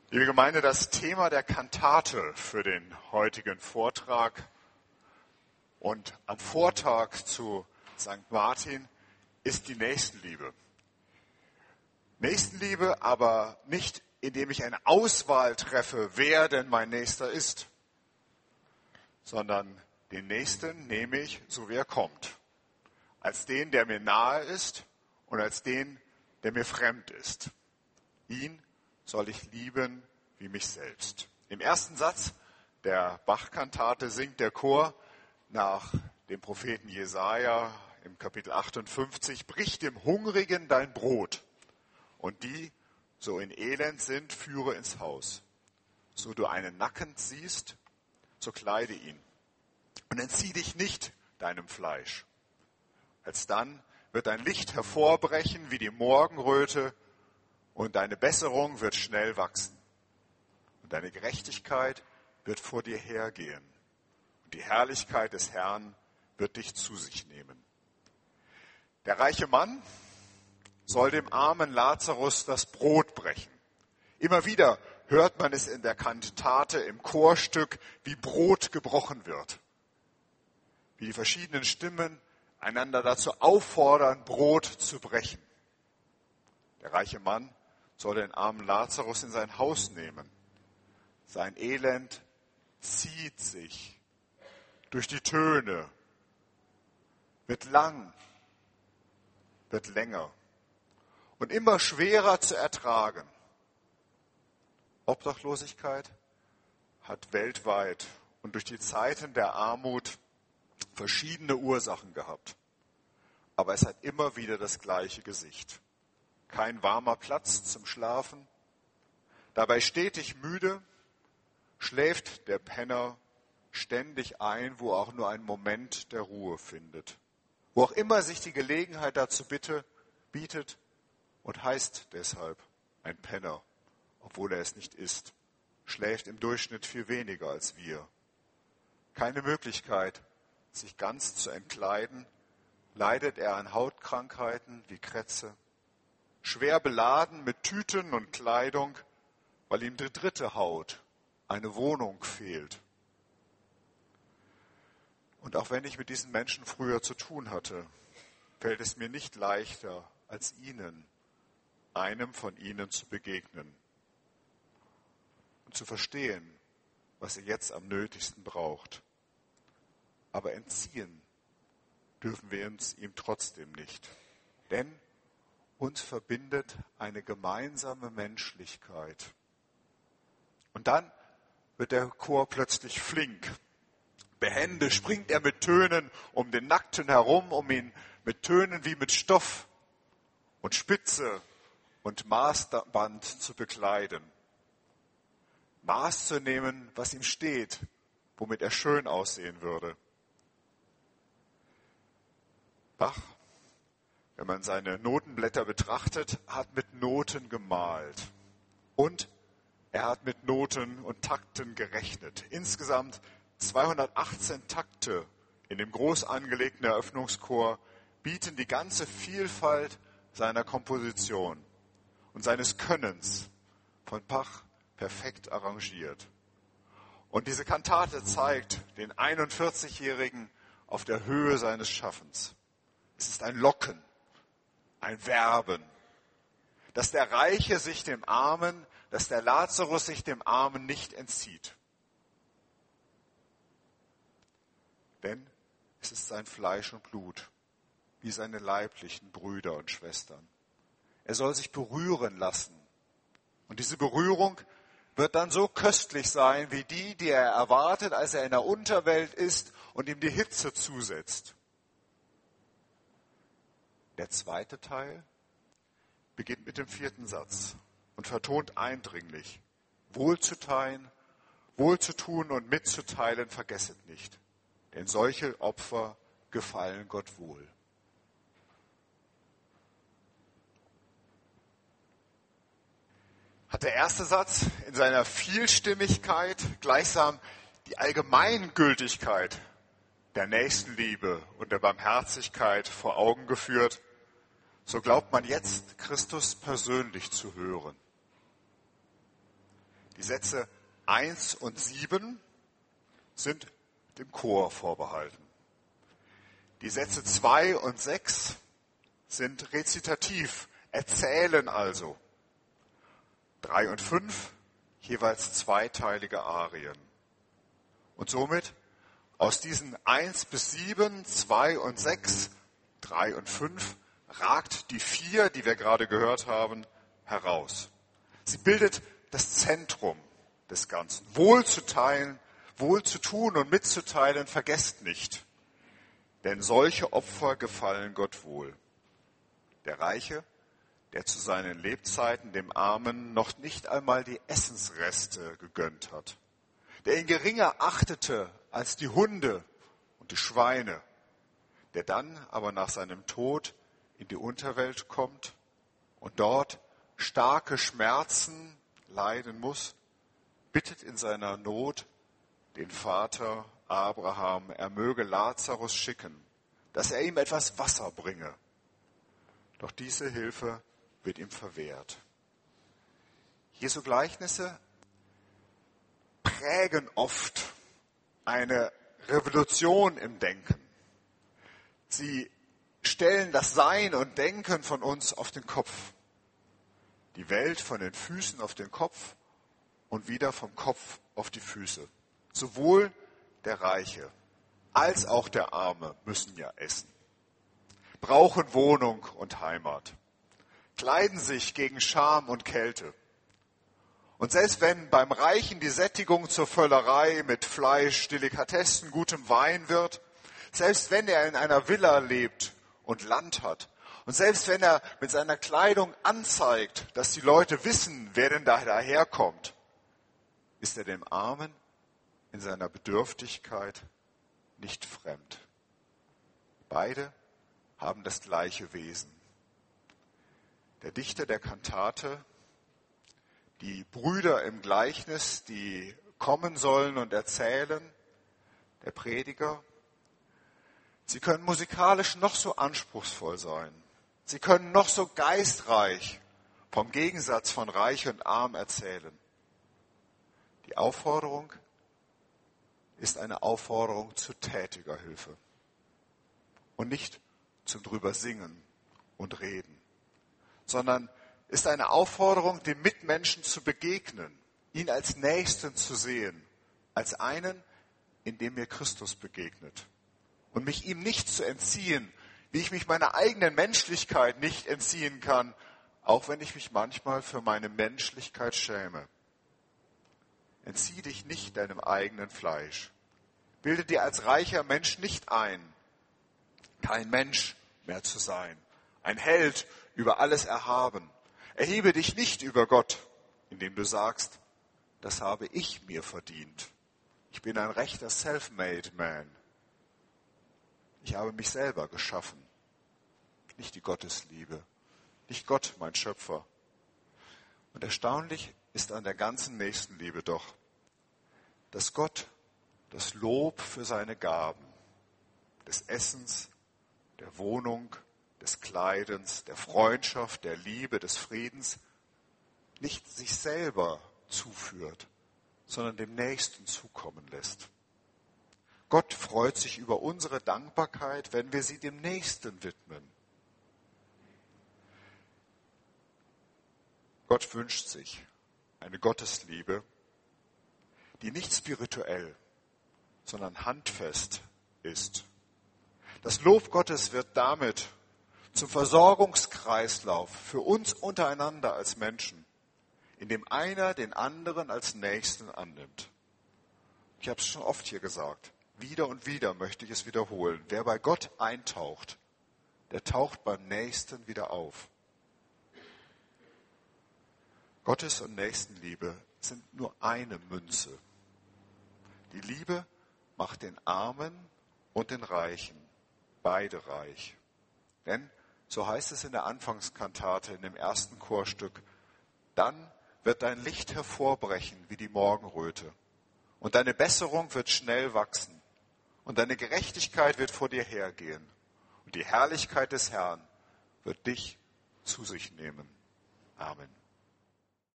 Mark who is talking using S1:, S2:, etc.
S1: Liebe Gemeinde, das Thema der Kantate für den heutigen Vortrag und am Vortag zu St. Martin ist die Nächstenliebe. Nächstenliebe aber nicht, indem ich eine Auswahl treffe, wer denn mein Nächster ist, sondern den Nächsten nehme ich, so wie er kommt, als den, der mir nahe ist und als den, der mir fremd ist. Ihn soll ich lieben wie mich selbst. Im ersten Satz der Bach-Kantate singt der Chor nach dem Propheten Jesaja im Kapitel 58, brich dem Hungrigen dein Brot und die, so in Elend sind, führe ins Haus. So du einen Nacken siehst, so kleide ihn und entzieh dich nicht deinem Fleisch. Alsdann wird dein Licht hervorbrechen wie die Morgenröte und deine Besserung wird schnell wachsen. Und deine Gerechtigkeit wird vor dir hergehen. Und die Herrlichkeit des Herrn wird dich zu sich nehmen. Der reiche Mann soll dem armen Lazarus das Brot brechen. Immer wieder hört man es in der Kantate, im Chorstück, wie Brot gebrochen wird. Wie die verschiedenen Stimmen einander dazu auffordern, Brot zu brechen. Der reiche Mann soll den armen Lazarus in sein Haus nehmen. Sein Elend zieht sich durch die Töne, wird lang, wird länger und immer schwerer zu ertragen. Obdachlosigkeit hat weltweit und durch die Zeiten der Armut verschiedene Ursachen gehabt. Aber es hat immer wieder das gleiche Gesicht. Kein warmer Platz zum Schlafen, dabei stetig müde, schläft der Penner ständig ein, wo auch nur ein Moment der Ruhe findet. Wo auch immer sich die Gelegenheit dazu bietet und heißt deshalb ein Penner, obwohl er es nicht ist, schläft im Durchschnitt viel weniger als wir. Keine Möglichkeit, sich ganz zu entkleiden, leidet er an Hautkrankheiten wie Krätze, schwer beladen mit Tüten und Kleidung, weil ihm die dritte Haut, eine Wohnung fehlt. Und auch wenn ich mit diesen Menschen früher zu tun hatte, fällt es mir nicht leichter, als ihnen, einem von ihnen zu begegnen und zu verstehen, was er jetzt am nötigsten braucht. Aber entziehen dürfen wir uns ihm trotzdem nicht, denn uns verbindet eine gemeinsame Menschlichkeit. Und dann wird der Chor plötzlich flink. Behende springt er mit Tönen um den Nackten herum, um ihn mit Tönen wie mit Stoff und Spitze und Maßband zu bekleiden. Maß zu nehmen, was ihm steht, womit er schön aussehen würde. Bach, wenn man seine Notenblätter betrachtet, hat mit Noten gemalt und er hat mit Noten und Takten gerechnet. Insgesamt 218 Takte in dem groß angelegten Eröffnungschor bieten die ganze Vielfalt seiner Komposition und seines Könnens von Bach perfekt arrangiert. Und diese Kantate zeigt den 41-Jährigen auf der Höhe seines Schaffens. Es ist ein Locken, ein Werben, dass der Reiche sich dem Armen, dass der Lazarus sich dem Armen nicht entzieht. Denn es ist sein Fleisch und Blut, wie seine leiblichen Brüder und Schwestern. Er soll sich berühren lassen. Und diese Berührung wird dann so köstlich sein, wie die er erwartet, als er in der Unterwelt ist und ihm die Hitze zusetzt. Der zweite Teil beginnt mit dem 4. Satz und vertont eindringlich: Wohlzutun und mitzuteilen vergesset nicht, denn solche Opfer gefallen Gott wohl. Hat der erste Satz in seiner Vielstimmigkeit gleichsam die Allgemeingültigkeit der Nächstenliebe und der Barmherzigkeit vor Augen geführt, so glaubt man jetzt, Christus persönlich zu hören. Die Sätze 1 und 7 sind dem Chor vorbehalten. Die Sätze 2 und 6 sind rezitativ, erzählen also. 3 und 5 jeweils zweiteilige Arien. Und somit aus diesen 1 bis 7, 2 und 6, 3 und 5 ragt die 4, die wir gerade gehört haben, heraus. Sie bildet das Zentrum des Ganzen. Wohl zu teilen, wohl zu tun und mitzuteilen, vergesst nicht. Denn solche Opfer gefallen Gott wohl. Der Reiche, der zu seinen Lebzeiten dem Armen noch nicht einmal die Essensreste gegönnt hat, der ihn geringer achtete als die Hunde und die Schweine, der dann aber nach seinem Tod in die Unterwelt kommt und dort starke Schmerzen leiden muss, bittet in seiner Not den Vater Abraham, er möge Lazarus schicken, dass er ihm etwas Wasser bringe. Doch diese Hilfe wird ihm verwehrt. Jesu Gleichnisse prägen oft eine Revolution im Denken. Sie stellen das Sein und Denken von uns auf den Kopf. Die Welt von den Füßen auf den Kopf und wieder vom Kopf auf die Füße. Sowohl der Reiche als auch der Arme müssen ja essen, brauchen Wohnung und Heimat, kleiden sich gegen Scham und Kälte. Und selbst wenn beim Reichen die Sättigung zur Völlerei mit Fleisch, Delikatessen, gutem Wein wird, selbst wenn er in einer Villa lebt und Land hat, und selbst wenn er mit seiner Kleidung anzeigt, dass die Leute wissen, wer denn da daherkommt, ist er dem Armen in seiner Bedürftigkeit nicht fremd. Beide haben das gleiche Wesen. Der Dichter der Kantate, die Brüder im Gleichnis, die kommen sollen und erzählen, der Prediger, sie können musikalisch noch so anspruchsvoll sein. Sie können noch so geistreich vom Gegensatz von Reich und Arm erzählen. Die Aufforderung ist eine Aufforderung zu tätiger Hilfe und nicht zum drüber singen und reden, sondern ist eine Aufforderung, dem Mitmenschen zu begegnen, ihn als Nächsten zu sehen, als einen, in dem mir Christus begegnet und mich ihm nicht zu entziehen, wie ich mich meiner eigenen Menschlichkeit nicht entziehen kann, auch wenn ich mich manchmal für meine Menschlichkeit schäme. Entzieh dich nicht deinem eigenen Fleisch. Bilde dir als reicher Mensch nicht ein, kein Mensch mehr zu sein, ein Held über alles erhaben. Erhebe dich nicht über Gott, indem du sagst, das habe ich mir verdient. Ich bin ein rechter Self-Made Man. Ich habe mich selber geschaffen, nicht die Gottesliebe, nicht Gott, mein Schöpfer. Und erstaunlich ist an der ganzen Nächstenliebe doch, dass Gott das Lob für seine Gaben, des Essens, der Wohnung, des Kleidens, der Freundschaft, der Liebe, des Friedens, nicht sich selber zuführt, sondern dem Nächsten zukommen lässt. Gott freut sich über unsere Dankbarkeit, wenn wir sie dem Nächsten widmen. Gott wünscht sich eine Gottesliebe, die nicht spirituell, sondern handfest ist. Das Lob Gottes wird damit zum Versorgungskreislauf für uns untereinander als Menschen, in dem einer den anderen als Nächsten annimmt. Ich habe es schon oft hier gesagt, wieder und wieder möchte ich es wiederholen. Wer bei Gott eintaucht, der taucht beim Nächsten wieder auf. Gottes und Nächstenliebe sind nur eine Münze. Die Liebe macht den Armen und den Reichen beide reich. Denn, so heißt es in der Anfangskantate, in dem ersten Chorstück, dann wird dein Licht hervorbrechen wie die Morgenröte und deine Besserung wird schnell wachsen und deine Gerechtigkeit wird vor dir hergehen und die Herrlichkeit des Herrn wird dich zu sich nehmen. Amen.